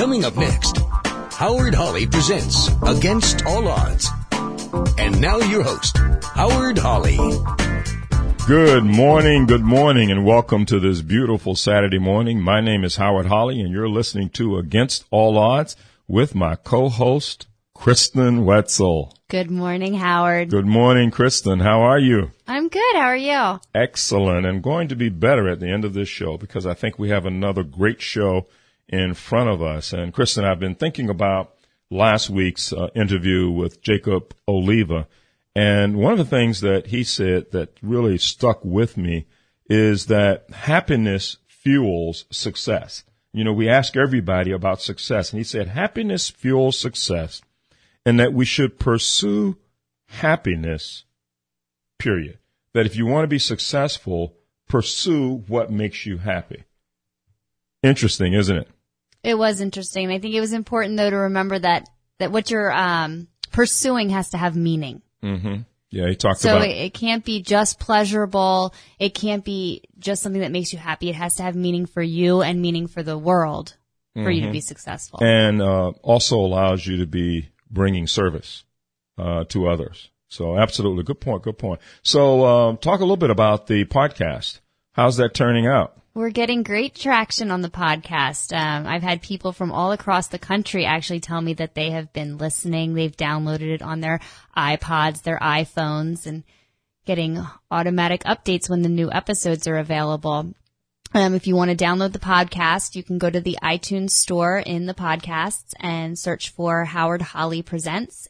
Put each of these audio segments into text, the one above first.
Coming up next, Howard Holly presents Against All Odds. And now your host, Howard Holly. Good morning, and welcome to this beautiful Saturday morning. My name is Howard Holly, and you're listening to Against All Odds with my co-host, Kristen Wetzel. Good morning, Howard. Good morning, Kristen. How are you? I'm good. How are you? Excellent, and going to be better at the end of this show because I think we have another great show in front of us. And Kristen, I've been thinking about last week's interview with Jacob Oliva, and one of the things that he said that really stuck with me is that happiness fuels success. You know, we ask everybody about success, and he said happiness fuels success, and that we should pursue happiness, period. That if you want to be successful, pursue what makes you happy. Interesting, isn't it? It was interesting. I think it was important, though, to remember that what you're pursuing has to have meaning. Mm-hmm. Yeah, he talked about... So it can't be just pleasurable. It can't be just something that makes you happy. It has to have meaning for you and meaning for the world for you to be successful. And also allows you to be bringing service to others. So absolutely. Good point. So talk a little bit about the podcast. How's that turning out? We're getting great traction on the podcast. I've had people from all across the country actually tell me that they have been listening. They've downloaded it on their iPods, their iPhones, and getting automatic updates when the new episodes are available. If you want to download the podcast, you can go to the iTunes store in the podcasts and search for Howard Holly Presents,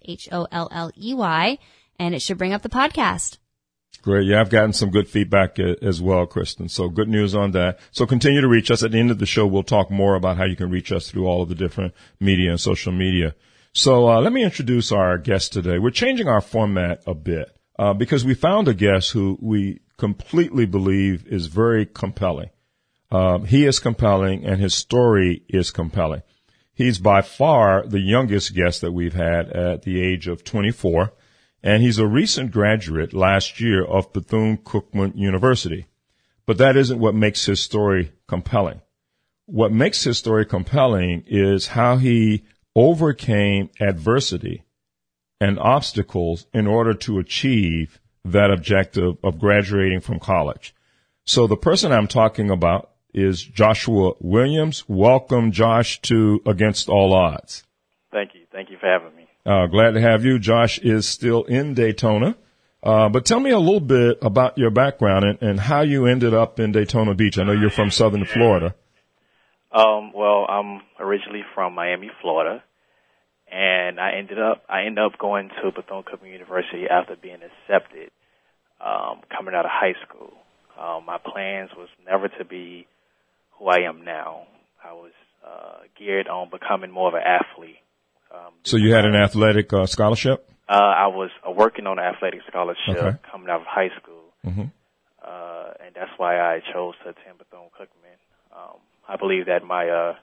Holley, and it should bring up the podcast. Great. Yeah, I've gotten some good feedback as well, Kristen. So good news on that. So continue to reach us. At the end of the show, we'll talk more about how you can reach us through all of the different media and social media. So let me introduce our guest today. We're changing our format a bit because we found a guest who we completely believe is very compelling. He is compelling, and his story is compelling. He's by far the youngest guest that we've had at the age of 24. And he's a recent graduate last year of Bethune-Cookman University. But that isn't what makes his story compelling. What makes his story compelling is how he overcame adversity and obstacles in order to achieve that objective of graduating from college. So the person I'm talking about is Joshua Williams. Welcome, Josh, to Against All Odds. Thank you. Thank you for having me. Glad to have you. Josh is still in Daytona. But tell me a little bit about your background and how you ended up in Daytona Beach. I know you're from Southern Florida. Well, I'm originally from Miami, Florida, and I ended up going to Bethune-Cookman University after being accepted, coming out of high school. My plans was never to be who I am now. I was geared on becoming more of an athlete. So you had an athletic scholarship? I was working on an athletic scholarship coming out of high school, and that's why I chose to attend Bethune-Cookman. I believe that my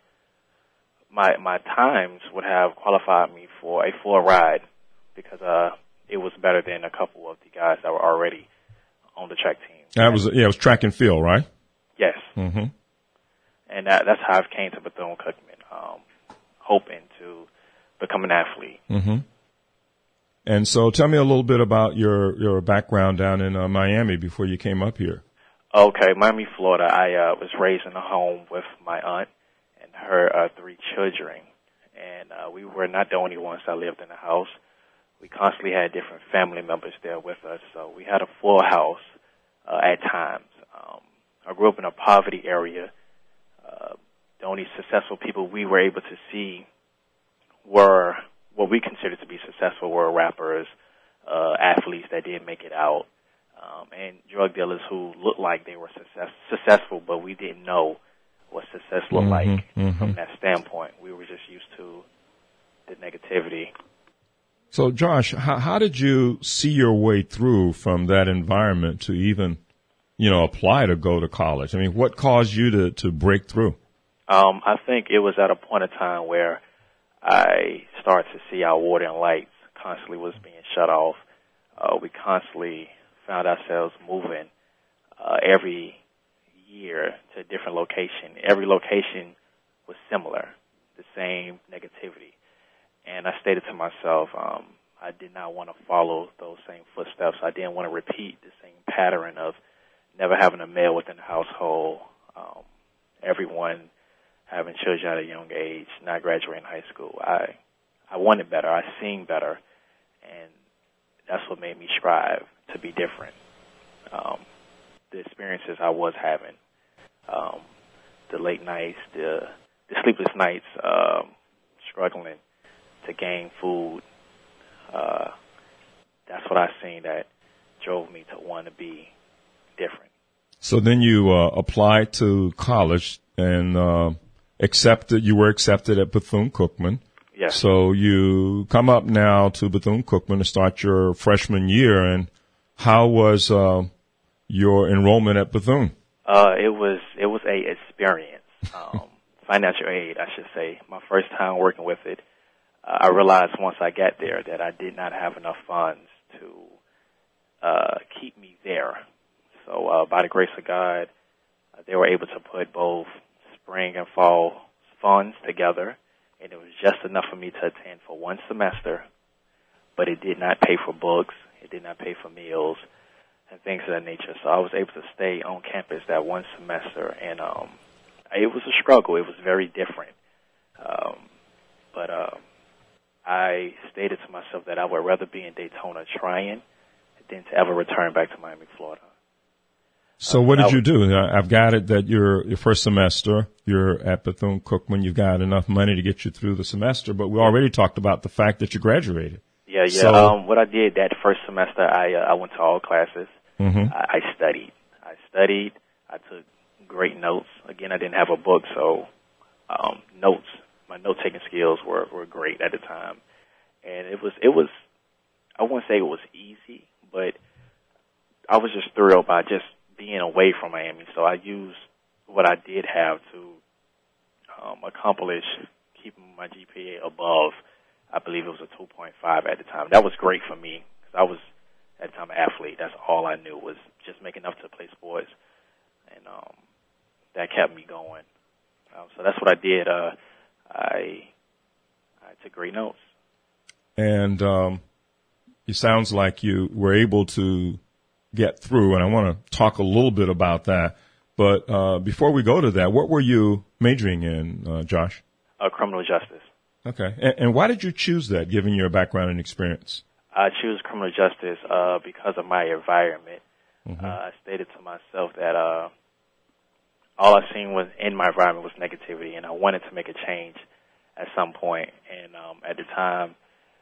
times would have qualified me for a full ride because it was better than a couple of the guys that were already on the track team. It was track and field, right? Yes. Mm-hmm. And that's how I came to Bethune-Cookman, hoping to become an athlete. Mm-hmm. And so tell me a little bit about your background down in Miami before you came up here. Okay, Miami, Florida. I was raised in a home with my aunt and her 3 children. And we were not the only ones that lived in the house. We constantly had different family members there with us. So we had a full house at times. I grew up in a poverty area. The only successful people we were able to see were what we considered to be successful were rappers, athletes that did make it out, and drug dealers who looked like they were successful, but we didn't know what success looked like from that standpoint. We were just used to the negativity. So, Josh, how did you see your way through from that environment to even, apply to go to college? I mean, what caused you to break through? I think it was at a point in time where I started to see our water and lights constantly was being shut off. We constantly found ourselves moving every year to a different location. Every location was similar. The the same negativity. And I stated to myself, I did not want to follow those same footsteps. I didn't want to repeat the same pattern of never having a male within the household, everyone having children at a young age, not graduating high school. I wanted better. I seen better, and that's what made me strive to be different. The experiences I was having, the late nights, the sleepless nights, struggling to gain food, that's what I seen that drove me to want to be different. So then you applied to college and you were accepted at Bethune-Cookman. Yes. So you come up now to Bethune-Cookman to start your freshman year, and how was your enrollment at Bethune? It was a experience. Financial aid, I should say. My first time working with it, I realized once I got there that I did not have enough funds to keep me there. So by the grace of God, they were able to put both spring and fall funds together, and it was just enough for me to attend for one semester, but it did not pay for books, it did not pay for meals, and things of that nature. So I was able to stay on campus that one semester, and it was a struggle. It was very different. But I stated to myself that I would rather be in Daytona trying than to ever return back to Miami, Florida. So what did you do? I've got it that your first semester, you're at Bethune-Cookman, you've got enough money to get you through the semester, but we already talked about the fact that you graduated. Yeah. So, what I did that first semester, I went to all classes. Mm-hmm. I studied. I took great notes. Again, I didn't have a book, so notes. My note-taking skills were great at the time, and it was. I wouldn't say it was easy, but I was just thrilled by just being away from Miami. So I used what I did have to accomplish keeping my GPA above. I believe it was a 2.5 at the time. That was great for me because I was at the time an athlete. That's all I knew was just make enough to play sports, and that kept me going. So that's what I did. I took great notes. And it sounds like you were able to get through, and I want to talk a little bit about that. But before we go to that, what were you majoring in, Josh? Criminal justice. Okay. And why did you choose that, given your background and experience? I choose criminal justice because of my environment. Mm-hmm. I stated to myself that all I seen was in my environment was negativity, and I wanted to make a change at some point. And at the time,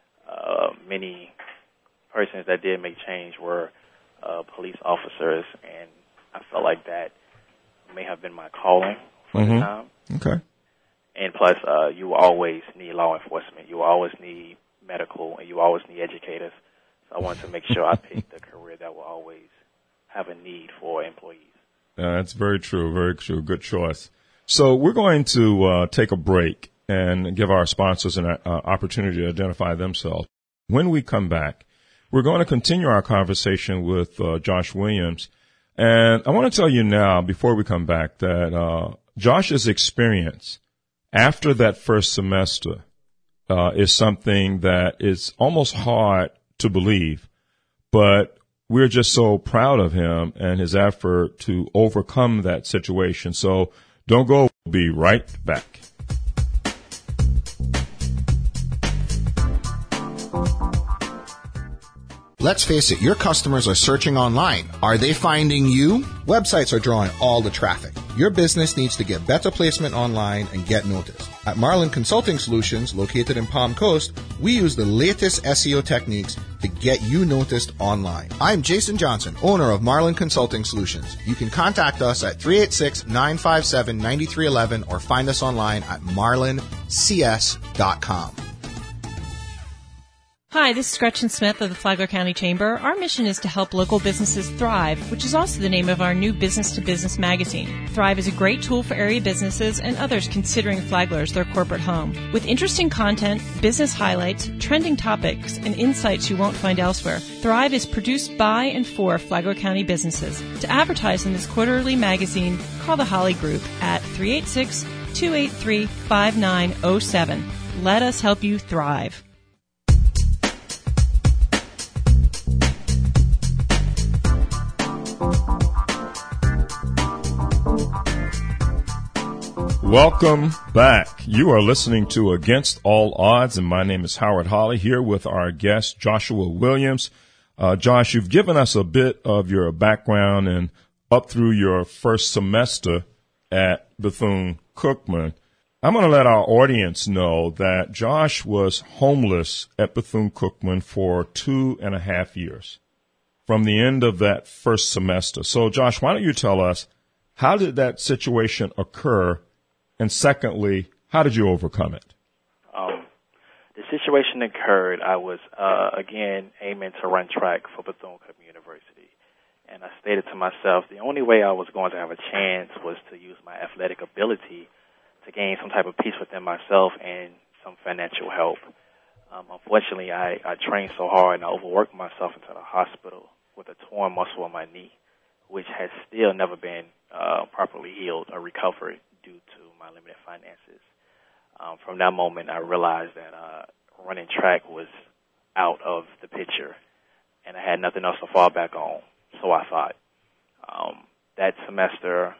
many persons that did make change were police officers, and I felt like that may have been my calling for mm-hmm. the time. Okay. And plus, you will always need law enforcement. You will always need medical, and you will always need educators. So I wanted to make sure I picked a career that will always have a need for employees. That's very true. Very true. Good choice. So we're going to take a break and give our sponsors an opportunity to identify themselves. When we come back, we're going to continue our conversation with Josh Williams. And I want to tell you now, before we come back, that Josh's experience after that first semester is something that is almost hard to believe, but we're just so proud of him and his effort to overcome that situation. So don't go. We'll be right back. Let's face it, your customers are searching online. Are they finding you? Websites are drawing all the traffic. Your business needs to get better placement online and get noticed. At Marlin Consulting Solutions, located in Palm Coast, we use the latest SEO techniques to get you noticed online. I'm Jason Johnson, owner of Marlin Consulting Solutions. You can contact us at 386-957-9311 or find us online at marlincs.com. Hi, this is Gretchen Smith of the Flagler County Chamber. Our mission is to help local businesses thrive, which is also the name of our new business-to-business magazine. Thrive is a great tool for area businesses and others considering Flagler as their corporate home. With interesting content, business highlights, trending topics, and insights you won't find elsewhere, Thrive is produced by and for Flagler County businesses. To advertise in this quarterly magazine, call the Holly Group at 386 888-283-5907. Let us help you thrive. Welcome back. You are listening to Against All Odds, and my name is Howard Holly, here with our guest, Joshua Williams. Josh, you've given us a bit of your background and up through your first semester at Bethune-Cookman. I'm going to let our audience know that Josh was homeless at Bethune-Cookman for 2.5 years from the end of that first semester. So, Josh, why don't you tell us, how did that situation occur? And secondly, how did you overcome it? The situation occurred, I was, again, aiming to run track for Bethune-Cookman University. And I stated to myself, the only way I was going to have a chance was to use my athletic ability to gain some type of peace within myself and some financial help. Unfortunately, I trained so hard and I overworked myself into the hospital with a torn muscle in my knee, which has still never been properly healed or recovered due to my limited finances. From that moment, I realized that running track was out of the picture, and I had nothing else to fall back on, so I thought. That semester,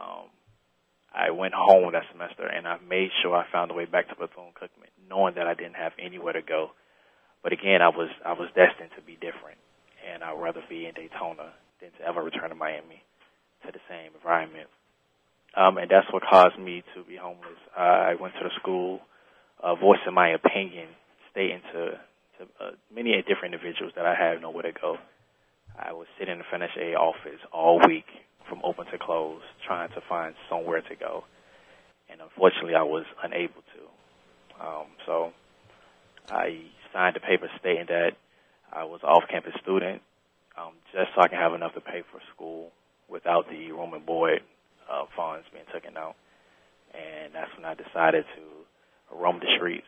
I went home that semester, and I made sure I found a way back to Bethune-Cookman, knowing that I didn't have anywhere to go. But again, I was destined to be different, and I'd rather be in Daytona than to ever return to Miami to the same environment. And that's what caused me to be homeless. I went to the school, voicing my opinion, stating to many different individuals that I have nowhere to go. I was sitting in the financial aid office all week, from open to close, trying to find somewhere to go. And unfortunately, I was unable to. So I signed a paper stating that I was an off-campus student, just so I can have enough to pay for school without the room and board funds being taken out. And that's when I decided to roam the streets,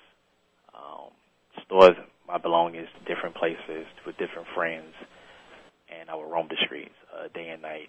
store my belongings to different places with different friends, and I would roam the streets day and night,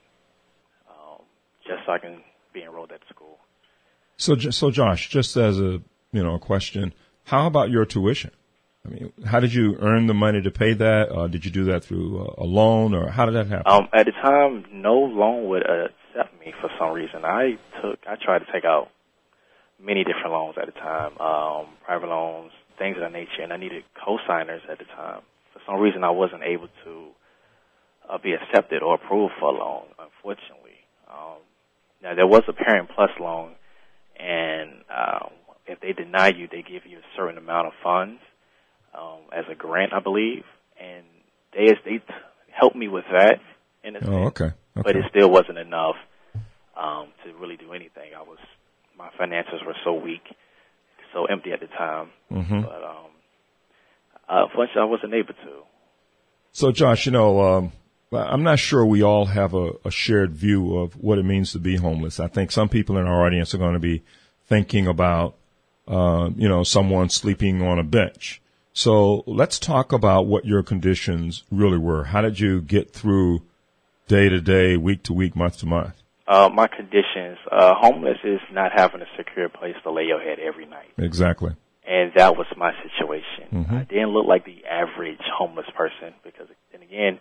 just so I can be enrolled at school. So Josh, just as a question, how about your tuition? I mean, how did you earn the money to pay that? Did you do that through a loan, or how did that happen? At the time, no loan would accept me for some reason. I tried to take out many different loans at the time, private loans, things of that nature, and I needed co-signers at the time. For some reason, I wasn't able to be accepted or approved for a loan, unfortunately. Now, there was a Parent Plus loan, and if they deny you, they give you a certain amount of funds as a grant, I believe, and they helped me with that in a sense. Oh, okay. But it still wasn't enough to really do anything. My finances were so weak, so empty at the time. Mm-hmm. But unfortunately, I wasn't able to. So, Josh, I'm not sure we all have a shared view of what it means to be homeless. I think some people in our audience are going to be thinking about, someone sleeping on a bench. So let's talk about what your conditions really were. How did you get through day to day, week to week, month to month? My conditions, homeless is not having a secure place to lay your head every night. Exactly. And that was my situation. Mm-hmm. I didn't look like the average homeless person because, and again,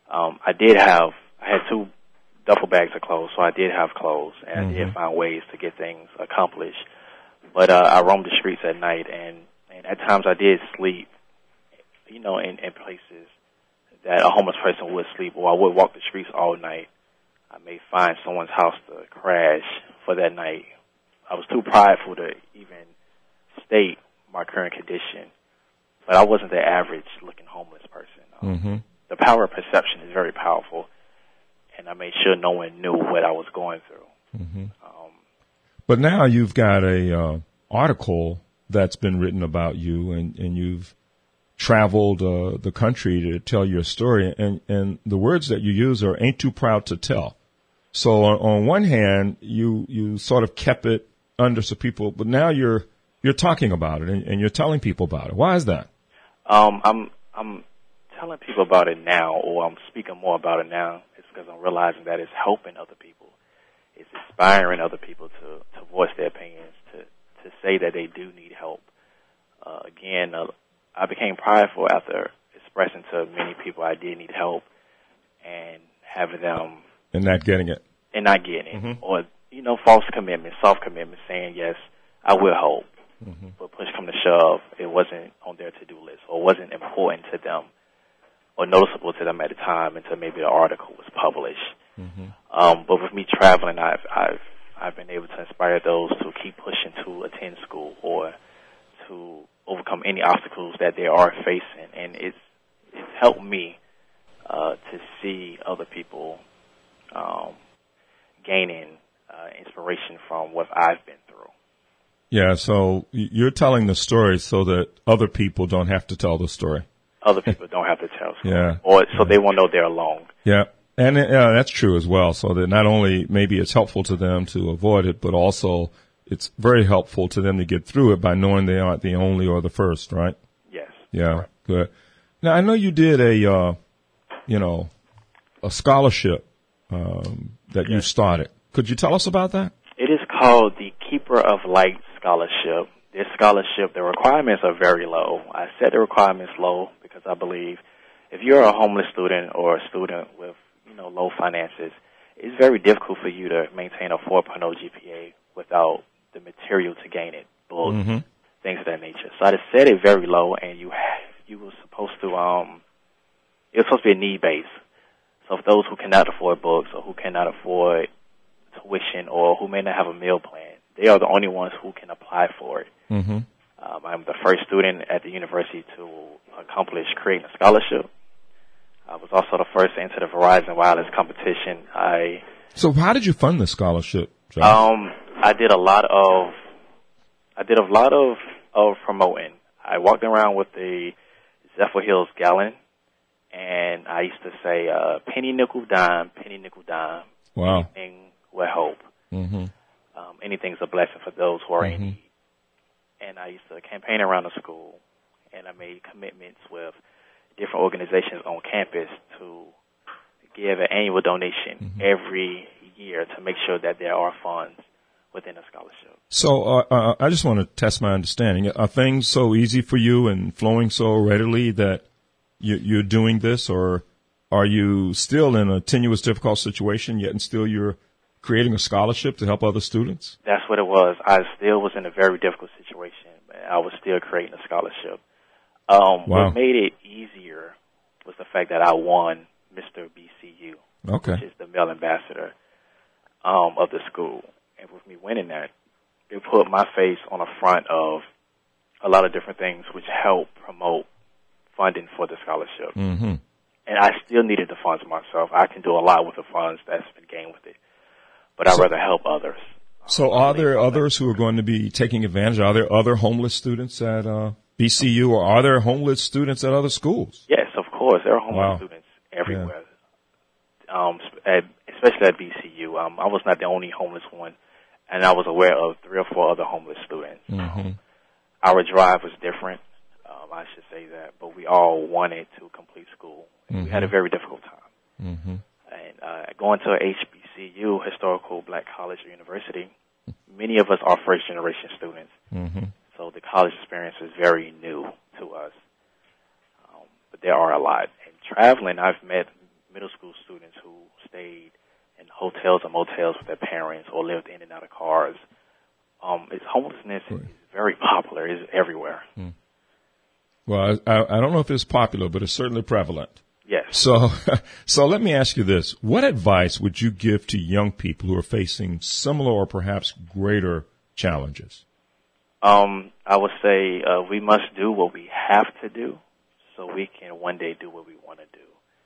I had 2 duffel bags of clothes, so I did have clothes, and I did find ways to get things accomplished. But I roamed the streets at night, and at times I did sleep, in places that a homeless person would sleep, or I would walk the streets all night. I may find someone's house to crash for that night. I was too prideful to even state my current condition, but I wasn't the average-looking homeless person. The power of perception is very powerful, and I made sure no one knew what I was going through. Mm-hmm. But now you've got a article that's been written about you, and you've traveled the country to tell your story, and the words that you use are "ain't too proud to tell." So on one hand, you sort of kept it under some people, but now you're talking about it and you're telling people about it. Why is that? I'm telling people about it now, or I'm speaking more about it now, is because I'm realizing that it's helping other people. it's inspiring other people to voice their opinions, to say that they do need help. Again, I became prideful after expressing to many people I did need help and having them... And not getting it. And not getting it. Or, false commitments, soft commitments, saying, yes, I will help. But push come to shove, it wasn't on their to-do list or wasn't important to them or noticeable to them at the time until maybe the article was published. But with me traveling, I've been able to inspire those to keep pushing to attend school or to overcome any obstacles that they are facing. And it's helped me to see other people gaining inspiration from what I've been through. Yeah, so you're telling the story so that other people don't have to tell the story. Other people don't have to tell story. Yeah. Or so they won't know they're alone. Yeah. And that's true as well. So that not only maybe it's helpful to them to avoid it, but also it's very helpful to them to get through it by knowing they aren't the only or the first, right? Yes. Yeah. Right. Good. Now, I know you did a scholarship that you started. Could you tell us about that? It is called the Keeper of Light Scholarship. This scholarship, the requirements are very low. I set the requirements low because I believe if you're a homeless student or a student with, low finances, it's very difficult for you to maintain a 4.0 GPA without the material to gain it, books, things of that nature. So I just set it very low, and you were supposed to, it was supposed to be a need base. So for those who cannot afford books or who cannot afford tuition or who may not have a meal plan, they are the only ones who can apply for it. I'm the first student at the university to accomplish creating a scholarship. I was also the first to enter the Verizon Wireless competition. So how did you fund the scholarship, John? I did a lot of promoting. I walked around with the Zephyrhills gallon, and I used to say penny, nickel, dime, Wow. Anything with hope. Anything's a blessing for those who are in need. And I used to campaign around the school, and I made commitments with different organizations on campus to give an annual donation every year to make sure that there are funds within a scholarship. So I just want to test my understanding. Are things so easy for you and flowing so readily that you're doing this, or are you still in a tenuous, difficult situation, yet and still you're creating a scholarship to help other students? That's what it was. I still was in a very difficult situation, but I was still creating a scholarship. Wow. What made it easier was the fact that I won Mr. BCU, which is the male ambassador of the school. And with me winning that, it put my face on the front of a lot of different things which help promote funding for the scholarship. And I still needed the funds myself. I can do a lot with the funds that's been gained with it, but I'd rather help others. So are there others who are going to be taking advantage? Are there other homeless students at BCU, or are there homeless students at other schools? Yes, of course. There are homeless students everywhere, especially at BCU. I was not the only homeless one, and I was aware of 3 or 4 other homeless students. Our drive was different, I should say that, but we all wanted to complete school. We had a very difficult time. And going to HBCU, Historical Black College or University, many of us are first-generation students. So the college experience is very new to us. But there are a lot. And traveling, I've met middle school students who stayed in hotels or motels with their parents or lived in and out of cars. Homelessness is very popular. It's everywhere. Well, I don't know if it's popular, but it's certainly prevalent. Yes. So let me ask you this. What advice would you give to young people who are facing similar or perhaps greater challenges? I would say we must do what we have to do so we can one day do what we want to do.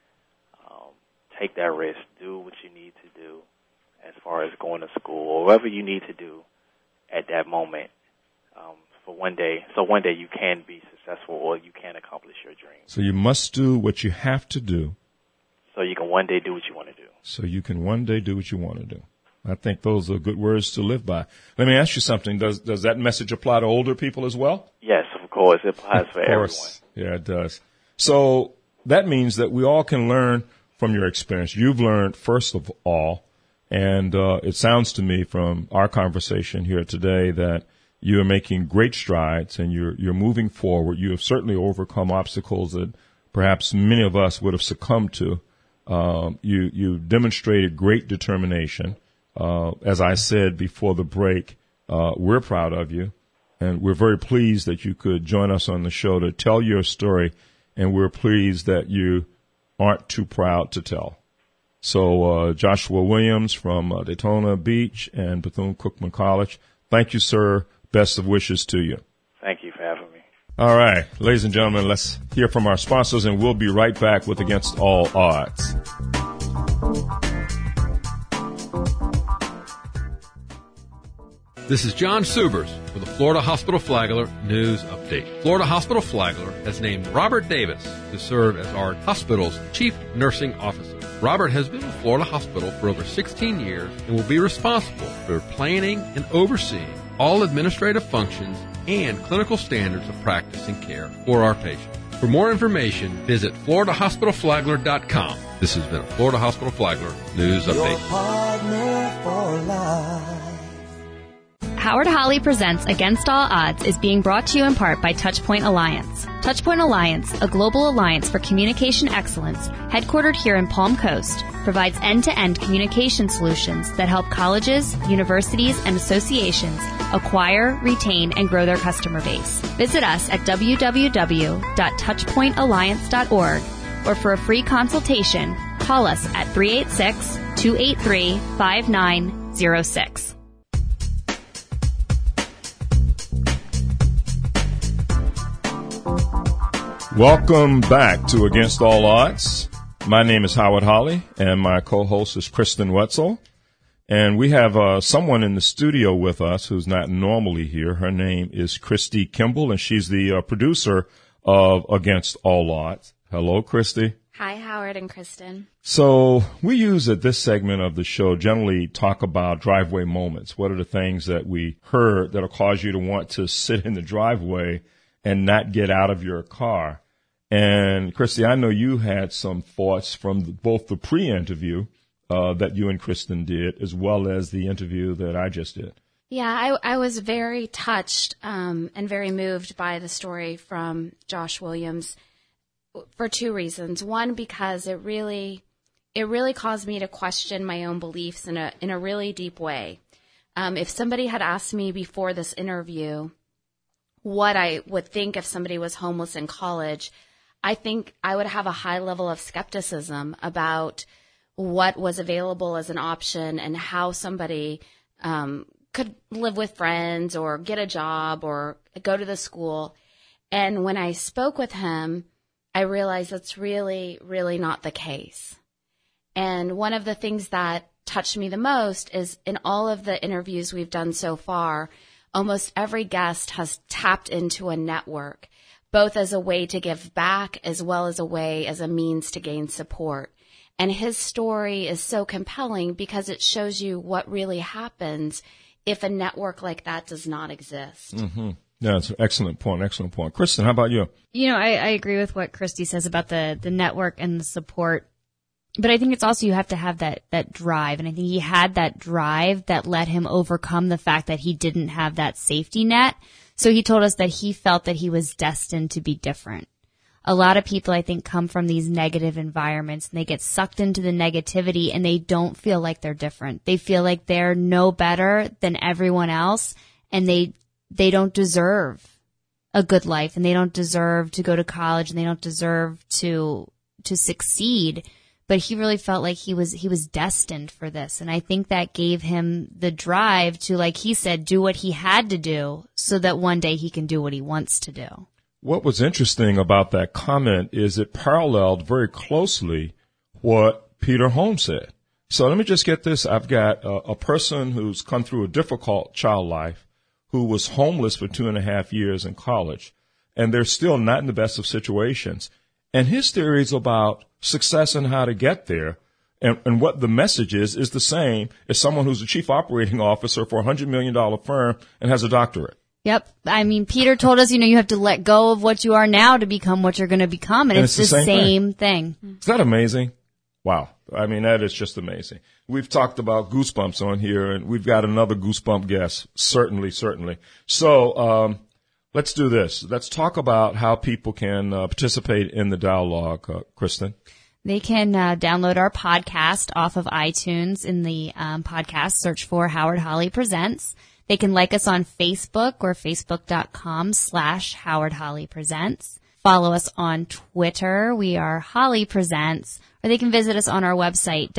Take that risk. Do what you need to do as far as going to school or whatever you need to do at that moment for one day. So one day you can be successful or you can accomplish your dreams. So you must do what you have to do. So you can one day do what you want to do. So you can one day do what you want to do. I think those are good words to live by. Let me ask you something. Does that message apply to older people as well? Yes, of course. It applies for everyone. Yeah, it does. So that means that we all can learn from your experience. You've learned, first of all, And it sounds to me from our conversation here today that you are making great strides and you're moving forward. You have certainly overcome obstacles that perhaps many of us would have succumbed to. You demonstrated great determination. As I said before the break, we're proud of you, and we're very pleased that you could join us on the show to tell your story, and we're pleased that you aren't too proud to tell. So Joshua Williams from Daytona Beach and Bethune-Cookman College, thank you, sir. Best of wishes to you. Thank you for having me. All right, ladies and gentlemen, let's hear from our sponsors, and we'll be right back with Against All Odds. This is John Subers for the Florida Hospital Flagler News Update. Florida Hospital Flagler has named Robert Davis to serve as our hospital's Chief Nursing Officer. Robert has been with Florida Hospital for over 16 years and will be responsible for planning and overseeing all administrative functions and clinical standards of practice and care for our patients. For more information, visit FloridaHospitalFlagler.com. This has been a Florida Hospital Flagler News Update. Your partner for life. Howard Holly Presents Against All Odds is being brought to you in part by Touchpoint Alliance. Touchpoint Alliance, a global alliance for communication excellence, headquartered here in Palm Coast, provides end-to-end communication solutions that help colleges, universities, and associations acquire, retain, and grow their customer base. Visit us at www.touchpointalliance.org, or for a free consultation, call us at 386-283-5906. Welcome back to Against All Odds. My name is Howard Holly, and my co-host is Kristen Wetzel. And we have someone in the studio with us who's not normally here. Her name is Christy Kimball, and she's the producer of Against All Odds. Hello, Christy. Hi, Howard and Kristen. So we use at this segment of the show generally talk about driveway moments. What are the things that we heard that'll cause you to want to sit in the driveway and not get out of your car? And Christy, I know you had some thoughts from both the pre-interview that you and Kristen did, as well as the interview that I just did. Yeah, I was very touched and very moved by the story from Josh Williams for two reasons. One, because it really caused me to question my own beliefs in a really deep way. If somebody had asked me before this interview what I would think if somebody was homeless in college, I think I would have a high level of skepticism about what was available as an option and how somebody could live with friends or get a job or go to the school. And when I spoke with him, I realized that's really, really not the case. And one of the things that touched me the most is in all of the interviews we've done so far, almost every guest has tapped into a network, both as a way to give back as well as a means to gain support. And his story is so compelling because it shows you what really happens if a network like that does not exist. Mm-hmm. Yeah, it's an excellent point. Excellent point. Kristen, how about you? You know, I agree with what Christy says about the network and the support. But I think it's also you have to have that drive. And I think he had that drive that let him overcome the fact that he didn't have that safety net. So he told us that he felt that he was destined to be different. A lot of people, I think, come from these negative environments and they get sucked into the negativity and they don't feel like they're different. They feel like they're no better than everyone else and they don't deserve a good life and they don't deserve to go to college and they don't deserve to succeed. But he really felt like he was destined for this. And I think that gave him the drive to, like he said, do what he had to do so that one day he can do what he wants to do. What was interesting about that comment is it paralleled very closely what Peter Holmes said. So let me just get this. I've got a person who's come through a difficult child life who was homeless for 2.5 years in college, and they're still not in the best of situations. And his theories about success and how to get there and what the message is the same as someone who's a chief operating officer for a $100 million firm and has a doctorate. Yep. I mean, Peter told us, you have to let go of what you are now to become what you're going to become. And it's the same thing. Is that amazing? Wow. I mean, that is just amazing. We've talked about Goosebumps on here, and we've got another Goosebump guest. Certainly. So, let's do this. Let's talk about how people can participate in the dialogue, Kristen. They can download our podcast off of iTunes. In the podcast, search for Howard Holly Presents. They can like us on Facebook or facebook.com/Howard Holly Presents. Follow us on Twitter. We are Holly Presents. Or they can visit us on our website,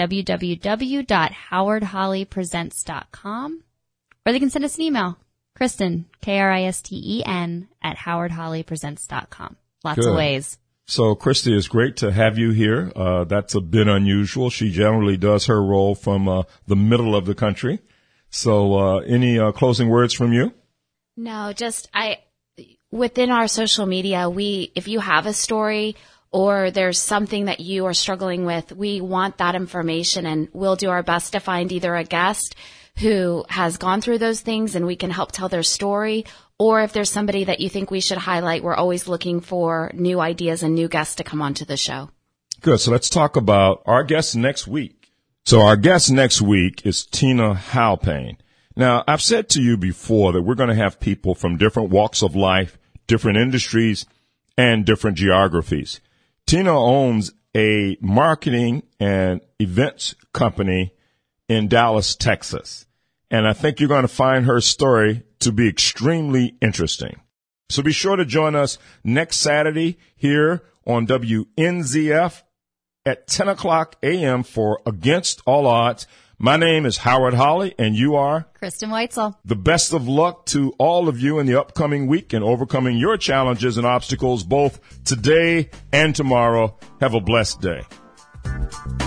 www.howardhollypresents.com. Or they can send us an email, Kristen, Kristen, @howardhollypresents.com. Lots of ways. So, Christy, it's great to have you here. That's a bit unusual. She generally does her role from the middle of the country. So, any closing words from you? No, within our social media, if you have a story or there's something that you are struggling with, we want that information, and we'll do our best to find either a guest who has gone through those things and we can help tell their story, or if there's somebody that you think we should highlight, we're always looking for new ideas and new guests to come onto the show. Good. So let's talk about our guest next week. So our guest next week is Tina Halpern. Now, I've said to you before that we're going to have people from different walks of life, different industries, and different geographies. Tina owns a marketing and events company in Dallas, Texas. And I think you're going to find her story to be extremely interesting. So be sure to join us next Saturday here on WNZF at 10 o'clock a.m. for Against All Odds. My name is Howard Holly, and you are? Kristen Weitzel. The best of luck to all of you in the upcoming week and overcoming your challenges and obstacles both today and tomorrow. Have a blessed day.